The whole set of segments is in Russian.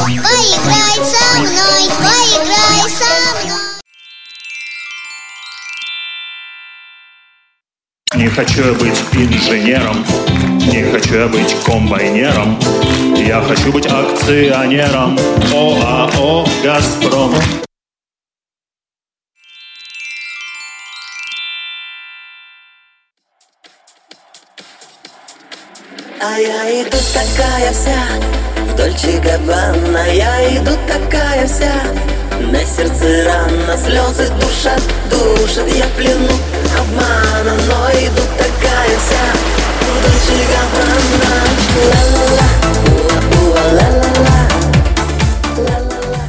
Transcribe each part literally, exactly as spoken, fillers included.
Поиграй со мной, поиграй со мной. Не хочу я быть инженером, не хочу я быть комбайнером. Я хочу быть акционером ОАО «Газпром». А я иду такая вся в Дольче Габбана, я иду такая вся, на сердце рана, слезы душат, душат, я в плену обмана, но иду такая вся в Дольче Габбана. Ла-ла-ла, уа-уа, ла-ла-ла, ла-ла-ла.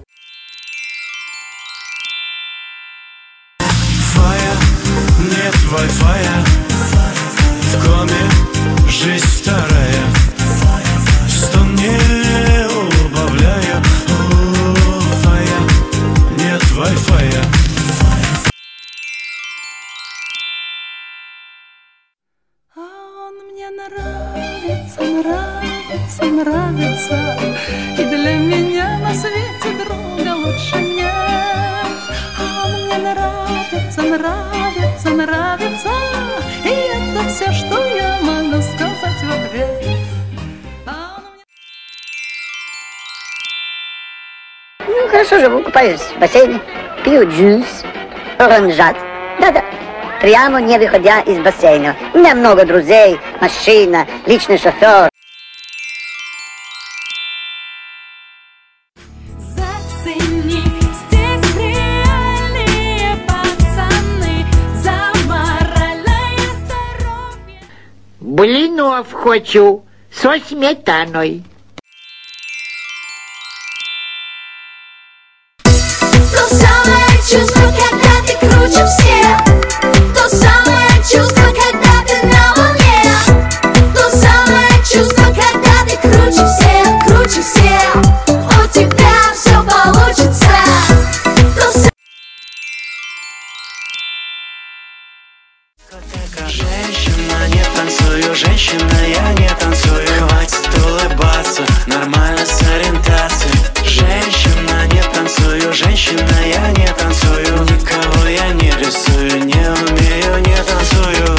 Фая, нет вай-фая, в коме жизнь старая, стон не убавляя. О, фая, нет вай-фая. А он мне нравится, нравится, нравится, и для меня на свете друга лучше нет. А он мне нравится, нравится, нравится, и это все, что я могу сказать в ответ. А он мне... Ну, хорошо живу, купаюсь в бассейне, пью джус, оранжат. Да-да, прямо не выходя из бассейна. У меня много друзей, машина, личный шофер. Зацени, здесь реальные пацаны, за моральное здоровье. Блинов хочу со сметаной. То самое чувство, когда ты круче всех. То самое чувство, когда ты на волне. То самое чувство, когда ты круче всех, круче всех. У тебя все получится. То самое... Женщина, не танцую, женщина, я не танцую. Хватит улыбаться, нормально с ориентацией. Женщина, не танцую, женщина, я не танцую. Никого я не рисую, не умею, не танцую.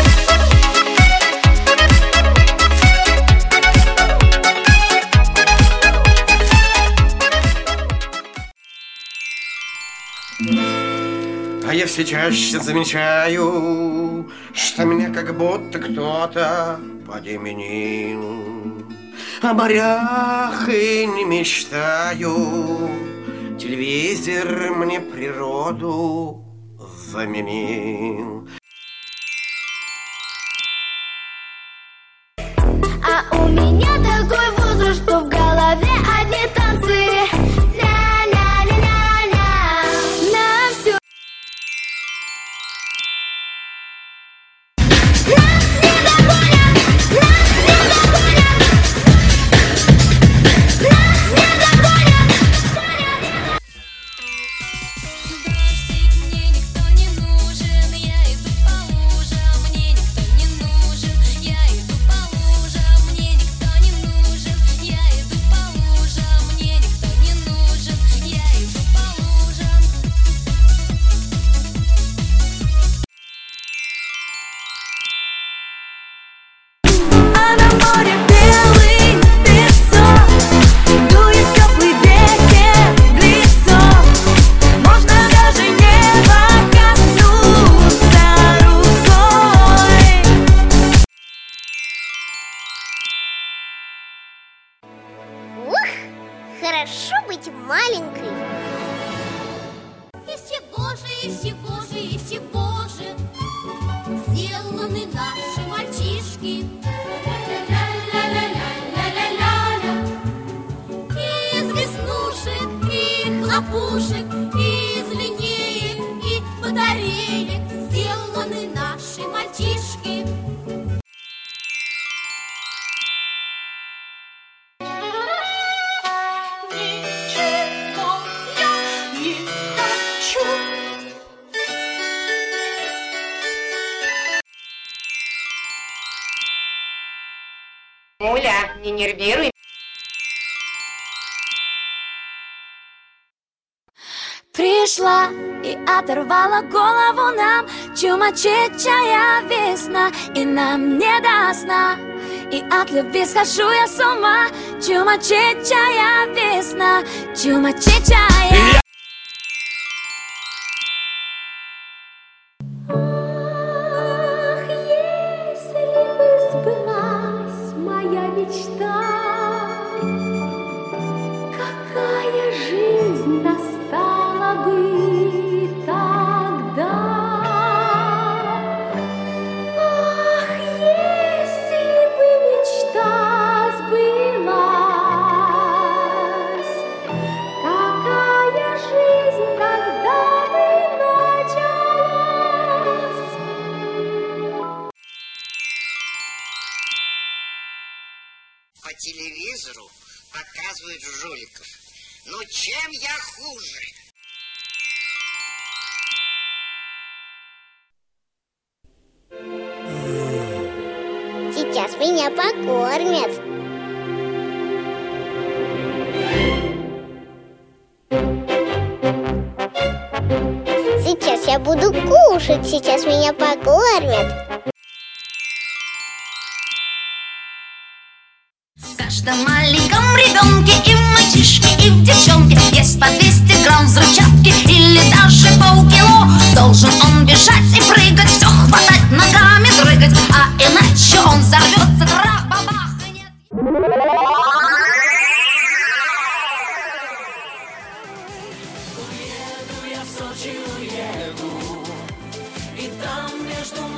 А я все чаще замечаю, что меня как будто кто-то подеменил. О морях и не мечтаю, телевизор мне природу заменил. А у меня такой возраст, что в голове одни танцы. На-на-на-на-на, на всю. Нас не догонят, нас не догонят, нас не догонят. Дождик, мне никто не нужен, я иду по лужам, мне никто не нужен, я иду по лужам, мне никто не нужен, я иду по лужам, мне никто не нужен, я иду по лужам. А на море белый песок, дует теплый ветер в лицо. Можно даже неба коснуться рукой. Ух, хорошо быть маленькой. Из чего же, из чего же, из чего же сделаны наши мальчишки? Ля-ля-ля-ля-ля-ля-ля-ля. Из веснушек и хлопушек, из линеек и батареек сделаны наши мальчишки. Ничего я не хочу. Муля, не нервируй. Пришла и оторвала голову нам чумачечая весна, и нам не до сна, и от любви схожу я с ума. Чумачечая весна, чумачечая. Ах, если бы сбылась моя мечта, какая жизнь настала бы тогда. Ах, если бы мечта сбылась, какая жизнь тогда бы началась. По телевизору показывают жуликов. Ну чем я хуже? Сейчас меня покормят. Сейчас я буду кушать, сейчас меня покормят. В каждом маленьком ребенке и в мальчишке, и в девчонке есть по двести грамм взрывчатки или даже полкило. Должен он бежать и прыгать, все хватать, ногами дрыгать, а иначе он взорвется, трах-бабах, и нет. Уеду я в Сочи, уеду, и там между